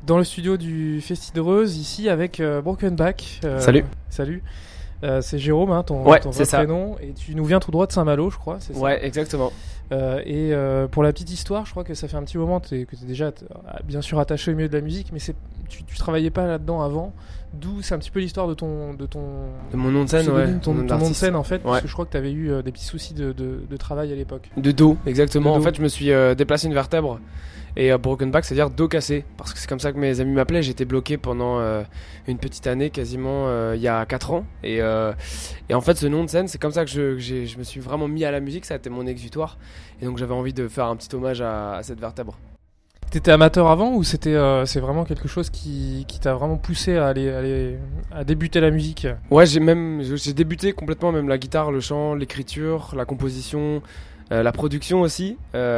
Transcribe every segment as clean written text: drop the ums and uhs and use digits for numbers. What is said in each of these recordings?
dans le studio du Festidreuse, ici avec Broken Back. Salut. Salut. C'est Jérôme, hein, ton Ouais, vrai c'est ça. prénom. Et tu nous viens tout droit de Saint-Malo, je crois, c'est ça? Ouais, exactement. Pour la petite histoire, je crois que ça fait un petit moment que tu es déjà bien sûr attaché au milieu de la musique, mais tu travaillais pas là-dedans avant. D'où c'est un petit peu l'histoire de mon nom de scène, pseudonyme, ouais. ton nom de scène en fait, parce Ouais. que je crois que tu avais eu des petits soucis de travail à l'époque. De dos, exactement. De dos. En fait, je me suis déplacé une vertèbre. Et broken back, c'est-à-dire dos cassé. Parce que c'est comme ça que mes amis m'appelaient. J'étais bloqué pendant une petite année, quasiment il y a 4 ans. Et en fait, ce nom de scène, c'est comme ça que je me suis vraiment mis à la musique. Ça a été mon exutoire. Et donc, j'avais envie de faire un petit hommage à cette vertèbre. T'étais amateur avant ou c'est vraiment quelque chose qui t'a vraiment poussé à à débuter la musique? Ouais, j'ai débuté complètement, même la guitare, le chant, l'écriture, la composition. La production aussi,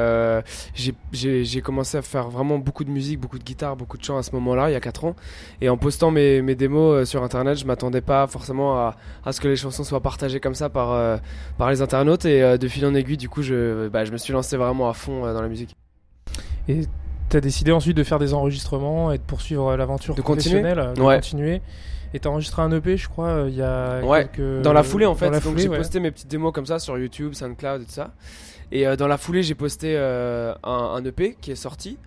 j'ai commencé à faire vraiment beaucoup de musique, beaucoup de guitare, beaucoup de chant à ce moment-là, il y a 4 ans. Et en postant mes démos sur internet, je m'attendais pas forcément à ce que les chansons soient partagées comme ça par les internautes. Et de fil en aiguille, du coup, je me suis lancé vraiment à fond dans la musique. Et t'as décidé ensuite de faire des enregistrements et de poursuivre l'aventure professionnelle, continuer. Et t'as enregistré un EP, je crois, il y a quelques... Dans la foulée en fait, donc j'ai ouais. posté mes petites démos comme ça sur YouTube, SoundCloud et tout ça. Et dans la foulée, j'ai posté un EP qui est sorti.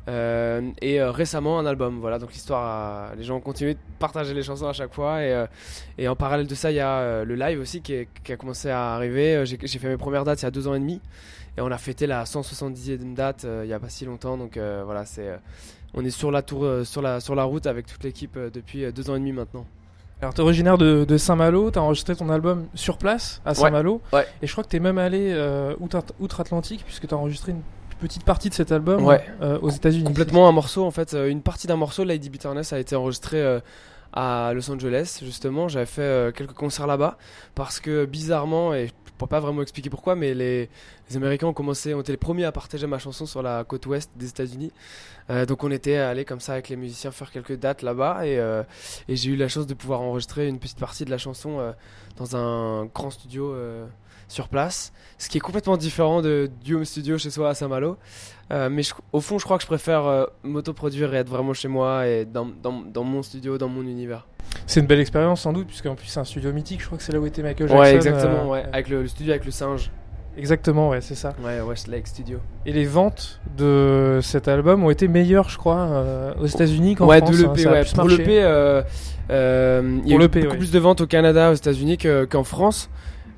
Et récemment un album, voilà. Donc l'histoire, les gens ont continué de partager les chansons à chaque fois. Et en parallèle de ça, il y a le live aussi qui a commencé à arriver. J'ai fait mes premières dates il y a 2 ans et demi. Et on a fêté la 170e date il y a pas si longtemps. Donc voilà, on est sur la route avec toute l'équipe depuis 2 ans et demi maintenant. Alors t'es originaire de Saint-Malo, t'as enregistré ton album sur place à Saint-Malo. Ouais. Et je crois que t'es même allé outre-Atlantique puisque t'as enregistré une petite partie de cet album aux États-Unis. Complètement un morceau en fait, une partie d'un morceau de Lady Bitterness a été enregistrée à Los Angeles justement. J'avais fait quelques concerts là-bas parce que bizarrement, et je pourrais pas vraiment expliquer pourquoi, mais les Américains ont été les premiers à partager ma chanson sur la côte ouest des États-Unis. Donc on était allés comme ça avec les musiciens faire quelques dates là-bas et j'ai eu la chance de pouvoir enregistrer une petite partie de la chanson dans un grand studio sur place, ce qui est complètement différent du home studio chez soi à Saint-Malo. Mais au fond, je crois que je préfère m'autoproduire et être vraiment chez moi et dans mon studio, dans mon univers. C'est une belle expérience sans doute, puisqu'en plus c'est un studio mythique, je crois que c'est là où était Michael Jackson. Ouais, exactement, avec le studio avec le singe. Exactement, ouais, c'est ça. Ouais, Westlake Studio. Et les ventes de cet album ont été meilleures, je crois, aux États-Unis qu'en France. De l'EP, ouais. Pour l'EP, il y a eu beaucoup plus de ventes au Canada, aux États-Unis qu'en France.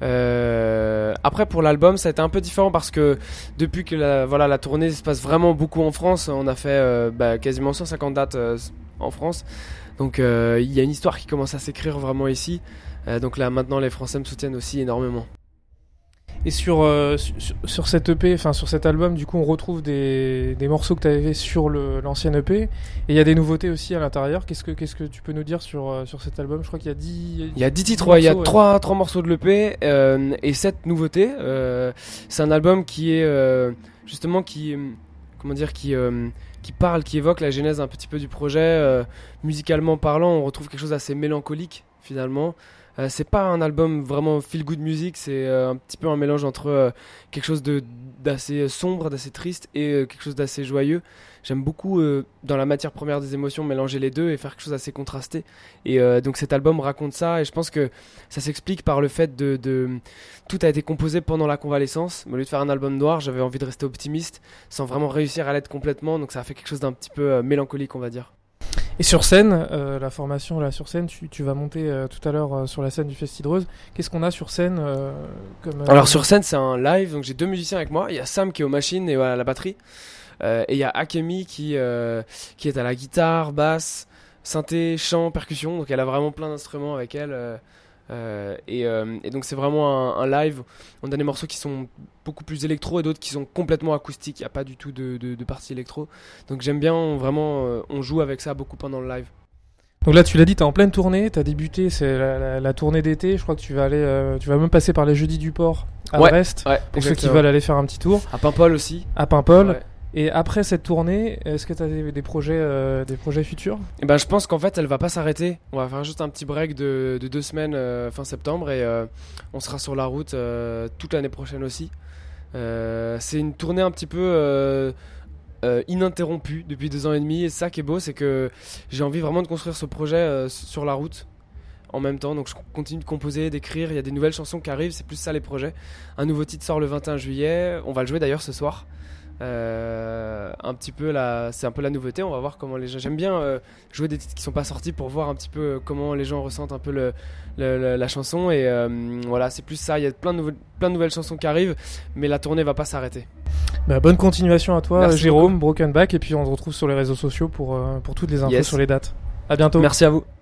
Après pour l'album ça a été un peu différent parce que depuis que la tournée se passe vraiment beaucoup en France, on a fait quasiment 150 dates en France, donc il y a une histoire qui commence à s'écrire vraiment ici, donc là maintenant les Français me soutiennent aussi énormément. Et sur cette EP, enfin sur cet album, du coup, on retrouve des morceaux que tu avais fait sur l'ancien EP. Et il y a des nouveautés aussi à l'intérieur. Qu'est-ce que tu peux nous dire sur cet album? Je crois qu'il y a 10... Il y a 10 titres, il y a 3 morceaux de l'EP et 7 nouveautés. C'est un album qui est justement qui parle, qui évoque la genèse un petit peu du projet. Musicalement parlant, on retrouve quelque chose d'assez mélancolique finalement. C'est pas un album vraiment feel good music, c'est un petit peu un mélange entre quelque chose d'assez sombre, d'assez triste et quelque chose d'assez joyeux. J'aime beaucoup dans la matière première des émotions mélanger les deux et faire quelque chose d'assez contrasté. Et donc cet album raconte ça et je pense que ça s'explique par le fait tout a été composé pendant la convalescence. Au lieu de faire un album noir, j'avais envie de rester optimiste sans vraiment réussir à l'être complètement. Donc ça a fait quelque chose d'un petit peu mélancolique, on va dire. Et sur scène, la formation là sur scène, tu vas monter tout à l'heure sur la scène du Festidreuse. Qu'est-ce qu'on a sur scène Alors sur scène c'est un live, donc j'ai 2 musiciens avec moi. Il y a Sam qui est aux machines et à la batterie. Et il y a Akemi qui est à la guitare, basse, synthé, chant, percussion. Donc elle a vraiment plein d'instruments avec elle. Et donc c'est vraiment un live. On a des morceaux qui sont beaucoup plus électro et d'autres qui sont complètement acoustiques. Il n'y a pas du tout de partie électro. Donc j'aime bien, on joue avec ça beaucoup pendant le live. Donc là tu l'as dit, t'es en pleine tournée, t'as débuté, c'est la tournée d'été. Je crois que tu vas même passer par les Jeudis du Port à Brest, pour ceux qui veulent aller faire un petit tour. À Paimpol aussi. À Paimpol. Ouais. Et après cette tournée, est-ce que tu as des projets futurs? Et je pense qu'en fait elle va pas s'arrêter. On va faire juste un petit break de 2 semaines fin septembre et on sera sur la route toute l'année prochaine aussi. C'est une tournée un petit peu ininterrompu depuis 2 ans et demi. Et ça qui est beau, c'est que j'ai envie vraiment de construire ce projet sur la route en même temps. Donc je continue de composer, d'écrire. Il y a des nouvelles chansons qui arrivent, c'est plus ça les projets. Un nouveau titre sort le 21 juillet. On va le jouer d'ailleurs ce soir. Un petit peu c'est un peu la nouveauté. On va voir comment les gens. J'aime bien jouer des titres qui sont pas sortis pour voir un petit peu comment les gens ressentent un peu la chanson. Et voilà, c'est plus ça. Il y a plein de nouvelles chansons qui arrivent, mais la tournée va pas s'arrêter. Bah, bonne continuation à toi, Merci Jérôme, beaucoup. Broken Back, et puis on se retrouve sur les réseaux sociaux pour toutes les infos Yes. sur les dates. À bientôt. Merci à vous.